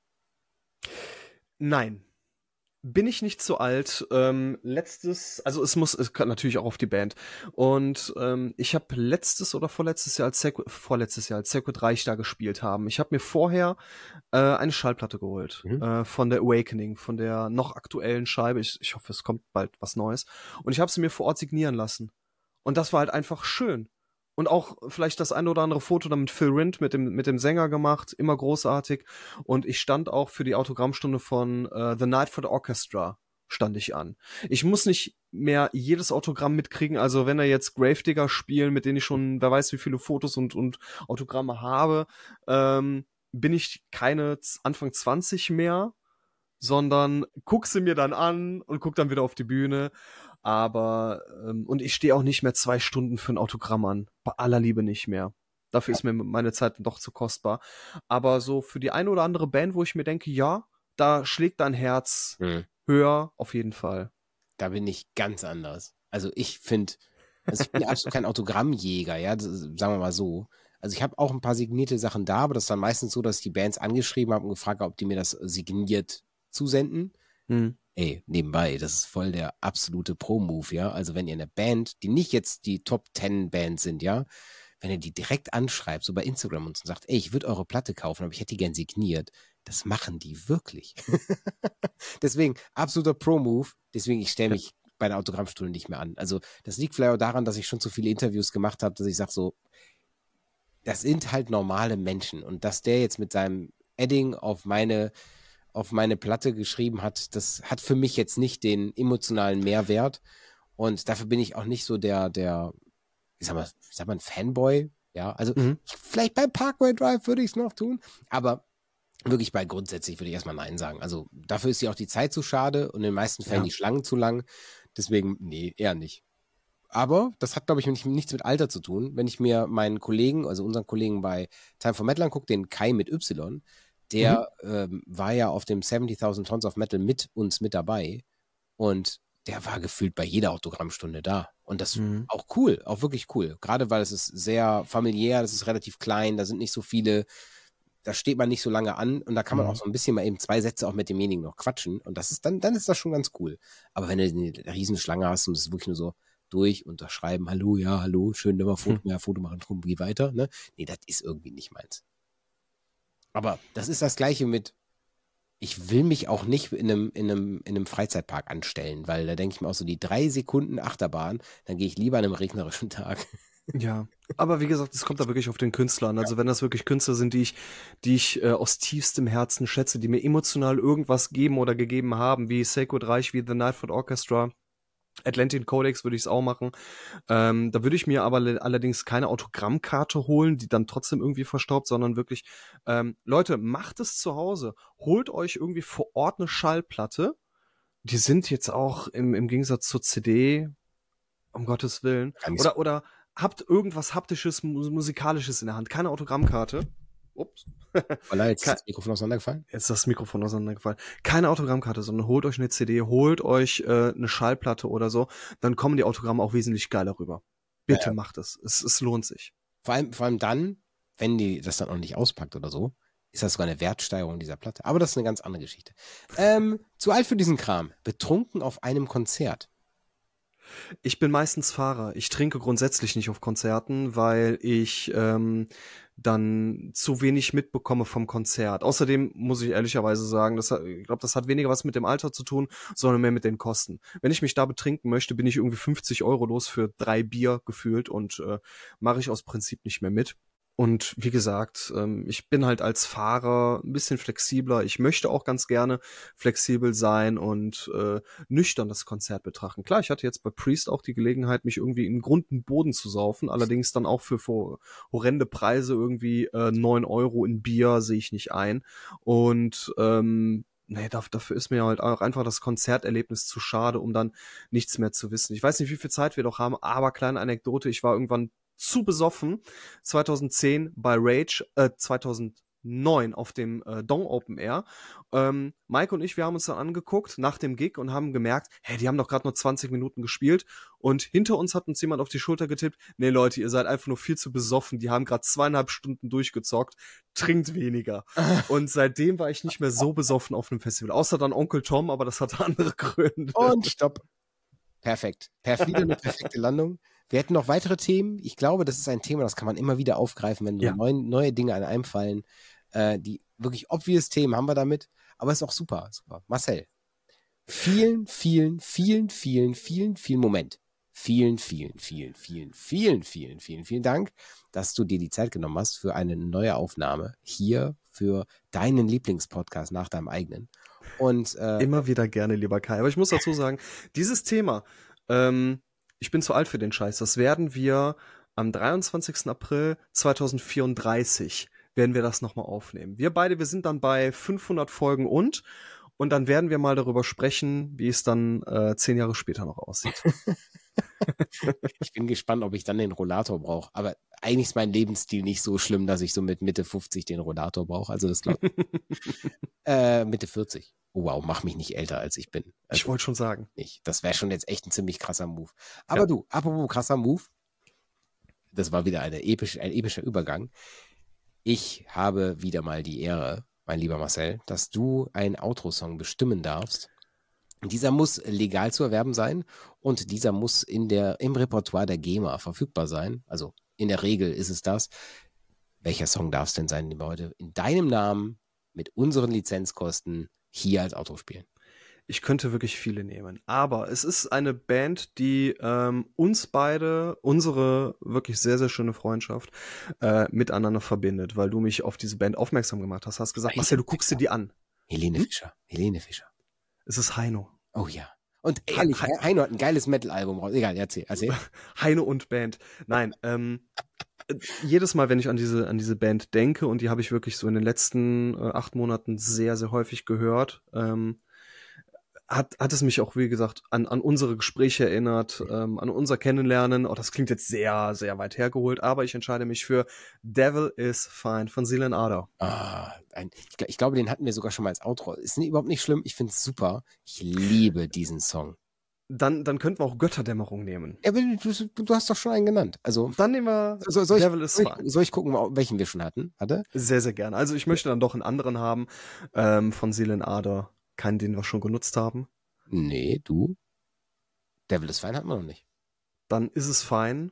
Nein. Bin ich nicht zu alt. Ähm, letztes, also es muss, es kann natürlich auch auf die Band. Und ähm, ich habe letztes oder vorletztes Jahr als Sacred, vorletztes Jahr als Sacred Reich da gespielt haben. Ich habe mir vorher äh, eine Schallplatte geholt Mhm. äh, von der Awakening, von der noch aktuellen Scheibe. Ich, ich hoffe, es kommt bald was Neues. Und ich habe sie mir vor Ort signieren lassen. Und das war halt einfach schön. Und auch vielleicht das ein oder andere Foto dann mit Phil Rind, mit dem, mit dem Sänger gemacht, immer großartig. Und ich stand auch für die Autogrammstunde von äh, The Night for the Orchestra, stand ich an. Ich muss nicht mehr jedes Autogramm mitkriegen, also wenn er jetzt Gravedigger spielen, mit denen ich schon, wer weiß wie viele Fotos und, und Autogramme habe, ähm, bin ich keine z- Anfang zwanzig mehr, sondern guck sie mir dann an und guck dann wieder auf die Bühne. Aber, ähm, und ich stehe auch nicht mehr zwei Stunden für ein Autogramm an. Bei aller Liebe nicht mehr. Dafür ist mir meine Zeit doch zu kostbar. Aber so für die eine oder andere Band, wo ich mir denke, ja, da schlägt dein Herz Mhm. höher, auf jeden Fall. Da bin ich ganz anders. Also ich finde, also ich bin absolut kein Autogrammjäger, ja, das, ist- sagen wir mal so. Also ich habe auch ein paar signierte Sachen da, aber das ist dann meistens so, dass ich die Bands angeschrieben habe und gefragt habe, ob die mir das signiert zusenden. Hm. Ey, nebenbei, das ist voll der absolute Pro-Move, ja. Also wenn ihr eine Band, die nicht jetzt die Top Ten Band sind, ja, wenn ihr die direkt anschreibt, so bei Instagram und so sagt, ey, ich würde eure Platte kaufen, aber ich hätte die gern signiert, das machen die wirklich. Deswegen, absoluter Pro-Move. Deswegen, ich stelle mich bei der Autogrammstunde nicht mehr an. Also das liegt vielleicht auch daran, dass ich schon zu viele Interviews gemacht habe, dass ich sage so, das sind halt normale Menschen. Und dass der jetzt mit seinem Edding auf meine auf meine Platte geschrieben hat, das hat für mich jetzt nicht den emotionalen Mehrwert. Und dafür bin ich auch nicht so der, der, ich sag mal, ich sag mal ein Fanboy. Ja, also Mhm. vielleicht beim Parkway Drive würde ich es noch tun, aber wirklich bei grundsätzlich würde ich erstmal Nein sagen. Also dafür ist ja auch die Zeit zu schade und in den meisten Fällen Ja. die Schlangen zu lang. Deswegen, nee, eher nicht. Aber das hat, glaube ich, nicht, nichts mit Alter zu tun. Wenn ich mir meinen Kollegen, also unseren Kollegen bei Time for Metal angucke, den Kai mit Y, der Mhm. ähm, war ja auf dem siebzigtausend Tons of Metal mit uns mit dabei und der war gefühlt bei jeder Autogrammstunde da. Und das Mhm. auch cool, auch wirklich cool. Gerade weil es ist sehr familiär, das ist relativ klein, da sind nicht so viele, da steht man nicht so lange an und da kann man auch Mhm. so ein bisschen mal eben zwei Sätze auch mit demjenigen noch quatschen und das ist dann, dann ist das schon ganz cool. Aber wenn du eine Riesenschlange hast und es ist wirklich nur so durch, unterschreiben, hallo, ja, hallo, schön, dass wir Foto, Hm. ja, Foto machen, drum, geh weiter, ne? Nee, das ist irgendwie nicht meins. Aber das ist das Gleiche mit, ich will mich auch nicht in einem, in einem, in einem Freizeitpark anstellen, weil da denke ich mir auch so, die drei Sekunden Achterbahn, dann gehe ich lieber an einem regnerischen Tag. Ja, aber wie gesagt, es kommt da wirklich auf den Künstler an. Also wenn das wirklich Künstler sind, die ich, die ich äh, aus tiefstem Herzen schätze, die mir emotional irgendwas geben oder gegeben haben, wie Sacred Reich, wie The Nightford Orchestra, Atlantic Codex würde ich es auch machen. Ähm, da würde ich mir aber le- allerdings keine Autogrammkarte holen, die dann trotzdem irgendwie verstaubt, sondern wirklich, ähm, Leute, macht es zu Hause. Holt euch irgendwie vor Ort eine Schallplatte. Die sind jetzt auch im, im Gegensatz zur C D, um Gottes Willen. Gar nicht so. Oder, oder habt irgendwas Haptisches, Mus- Musikalisches in der Hand. Keine Autogrammkarte. Ups. Voilà, jetzt ist Ke- das Mikrofon auseinandergefallen. Jetzt ist das Mikrofon auseinandergefallen. Keine Autogrammkarte, sondern holt euch eine C D, holt euch äh, eine Schallplatte oder so. Dann kommen die Autogramme auch wesentlich geiler rüber. Bitte Ja. macht es. es. Es lohnt sich. Vor allem, vor allem dann, wenn die das dann auch nicht auspackt oder so, ist das sogar eine Wertsteigerung dieser Platte. Aber das ist eine ganz andere Geschichte. Ähm, zu alt für diesen Kram. Betrunken auf einem Konzert. Ich bin meistens Fahrer. Ich trinke grundsätzlich nicht auf Konzerten, weil ich ähm, dann zu wenig mitbekomme vom Konzert. Außerdem muss ich ehrlicherweise sagen, das hat, ich glaube, das hat weniger was mit dem Alter zu tun, sondern mehr mit den Kosten. Wenn ich mich da betrinken möchte, bin ich irgendwie fünfzig Euro los für drei Bier gefühlt und äh, mache ich aus Prinzip nicht mehr mit. Und wie gesagt, ähm, ich bin halt als Fahrer ein bisschen flexibler. Ich möchte auch ganz gerne flexibel sein und äh, nüchtern das Konzert betrachten. Klar, ich hatte jetzt bei Priest auch die Gelegenheit, mich irgendwie in Grund und Boden zu saufen, allerdings dann auch für, für horrende Preise irgendwie äh, neun Euro in Bier sehe ich nicht ein. Und ähm, nee, dafür ist mir halt auch einfach das Konzerterlebnis zu schade, um dann nichts mehr zu wissen. Ich weiß nicht, wie viel Zeit wir doch haben, aber kleine Anekdote, ich war irgendwann zu besoffen, zweitausendzehn bei Rage, äh, zweitausendneun auf dem äh, Dong Open Air. Ähm, Mike und ich, wir haben uns dann angeguckt nach dem Gig und haben gemerkt, hey, die haben doch gerade nur zwanzig Minuten gespielt und hinter uns hat uns jemand auf die Schulter getippt, nee Leute, ihr seid einfach nur viel zu besoffen, die haben gerade zweieinhalb Stunden durchgezockt, trinkt weniger. Und seitdem war ich nicht mehr so besoffen auf einem Festival, außer dann Onkel Tom, aber das hatte andere Gründe. Und stopp. Perfekt. Perf wieder eine perfekte Landung. Wir hätten noch weitere Themen. Ich glaube, das ist ein Thema, das kann man immer wieder aufgreifen, wenn so Ja. neue, neue Dinge an einem fallen. Äh, die wirklich obvious Themen haben wir damit. Aber es ist auch super, super. Marcel, vielen, vielen, vielen, vielen, vielen, vielen Moment. Vielen, vielen, vielen, vielen, vielen, vielen, vielen, vielen Dank, dass du dir die Zeit genommen hast für eine neue Aufnahme hier für deinen Lieblingspodcast nach deinem eigenen. Und äh, Immer wieder gerne, lieber Kai. Aber ich muss dazu sagen, dieses Thema, ähm, ich bin zu alt für den Scheiß, das werden wir am dreiundzwanzigsten April zweitausendvierunddreißig werden wir das nochmal aufnehmen. Wir beide, wir sind dann bei fünfhundert Folgen und und dann werden wir mal darüber sprechen, wie es dann äh, zehn Jahre später noch aussieht. ich bin gespannt, ob ich dann den Rollator brauche. Aber eigentlich ist mein Lebensstil nicht so schlimm, dass ich so mit Mitte fünfzig den Rollator brauche. Also das glaube ich. äh, Mitte vierzig. Oh, wow, mach mich nicht älter, als ich bin. Also Ich wollte schon sagen. nicht. Das wäre schon jetzt echt ein ziemlich krasser Move. Aber Ja. du, apropos krasser Move, das war wieder eine epische, ein epischer Übergang. Ich habe wieder mal die Ehre, mein lieber Marcel, dass du einen Outro-Song bestimmen darfst. Dieser muss legal zu erwerben sein und dieser muss in der, im Repertoire der GEMA verfügbar sein. Also in der Regel ist es das. Welcher Song darf es denn sein, den wir heute in deinem Namen mit unseren Lizenzkosten hier als Outro spielen? Ich könnte wirklich viele nehmen. Aber es ist eine Band, die ähm, uns beide, unsere wirklich sehr, sehr schöne Freundschaft äh, miteinander verbindet, weil du mich auf diese Band aufmerksam gemacht hast. Hast gesagt, Marcel, du guckst dir die an. Helene Hm? Fischer. Helene Fischer. Es ist Heino. Oh ja. Und ehrlich, He- Heino hat ein geiles Metal-Album raus. Egal, erzähl, erzähl. Heino und Band. Nein, ähm, Jedes Mal, wenn ich an diese, an diese Band denke, und die habe ich wirklich so in den letzten äh, acht Monaten sehr, sehr häufig gehört, ähm, hat, hat es mich auch, wie gesagt, an, an unsere Gespräche erinnert, ähm, an unser Kennenlernen. Oh, das klingt jetzt sehr, sehr weit hergeholt, aber ich entscheide mich für Devil is Fine von Seal and Ardor. Ah, ein, ich, ich glaube, den hatten wir sogar schon mal als Outro. Ist nicht, überhaupt nicht schlimm, ich finde es super. Ich liebe diesen Song. Dann, dann könnten wir auch Götterdämmerung nehmen. Ja, aber du, du hast doch schon einen genannt. Also, Dann nehmen wir so, soll, ich, Devil is soll, Fine. ich, soll ich gucken, welchen wir schon hatten? Warte. Sehr, sehr gerne. Also ich möchte dann doch einen anderen haben, ähm, von Seal and Ardor. Keinen, den wir schon genutzt haben. Nee, du? Devil is Fine hatten wir noch nicht. Dann ist es fein,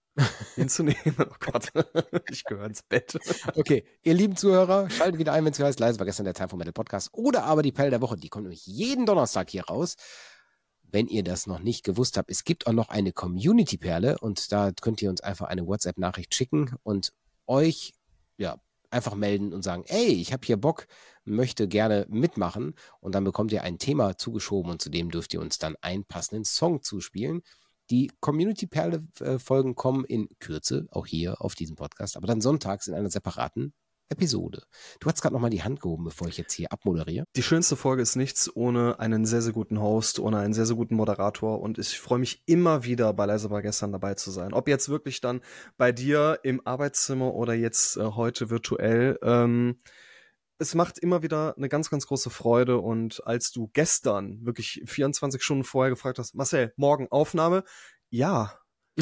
ihn zu nehmen. Oh Gott, ich gehöre ins Bett. Okay, ihr lieben Zuhörer, schaltet wieder ein, wenn es heißt, leise war gestern der Time for Metal Podcast oder aber die Perle der Woche. Die kommt nämlich jeden Donnerstag hier raus. Wenn ihr das noch nicht gewusst habt, es gibt auch noch eine Community-Perle und da könnt ihr uns einfach eine WhatsApp-Nachricht schicken und euch, ja, einfach melden und sagen, ey, ich habe hier Bock, möchte gerne mitmachen und dann bekommt ihr ein Thema zugeschoben und zu dem dürft ihr uns dann einen passenden Song zuspielen. Die Community-Perle-Folgen kommen in Kürze, auch hier auf diesem Podcast, aber dann sonntags in einer separaten Episode. Du hast gerade nochmal die Hand gehoben, bevor ich jetzt hier abmoderiere. Die schönste Folge ist nichts ohne einen sehr, sehr guten Host, ohne einen sehr, sehr guten Moderator und ich freue mich immer wieder bei Leise war gestern dabei zu sein. Ob jetzt wirklich dann bei dir im Arbeitszimmer oder jetzt äh, heute virtuell. Ähm, es macht immer wieder eine ganz, ganz große Freude und als du gestern wirklich vierundzwanzig Stunden vorher gefragt hast, Marcel, morgen Aufnahme? Ja.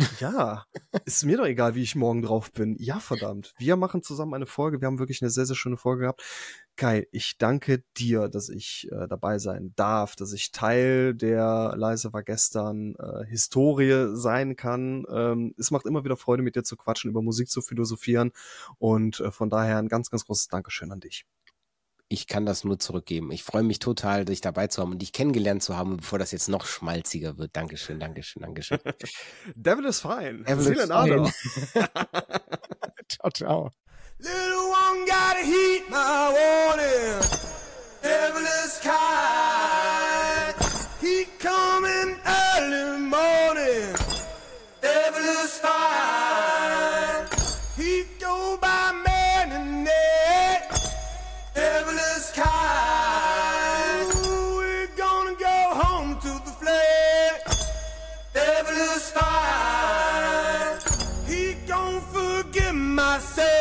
Ja, ist mir doch egal, wie ich morgen drauf bin. Ja, verdammt. Wir machen zusammen eine Folge. Wir haben wirklich eine sehr, sehr schöne Folge gehabt. Kai, ich danke dir, dass ich äh, dabei sein darf, dass ich Teil der Leise war gestern äh, Historie sein kann. Ähm, es macht immer wieder Freude, mit dir zu quatschen, über Musik zu philosophieren. Und äh, von daher ein ganz, ganz großes Dankeschön an dich. Ich kann das nur zurückgeben. Ich freue mich total, dich dabei zu haben und dich kennengelernt zu haben, bevor das jetzt noch schmalziger wird. Dankeschön, Dankeschön, Dankeschön. Devil is fine. Devil is fine. Ciao, ciao. Little one gotta heat my warning. Devil is kind. He coming early morning. Devil is fine. He go by man and neck. Devil is kind. Ooh, we're gonna go home to the flag. Devil is fine. He gon' forgive my sin.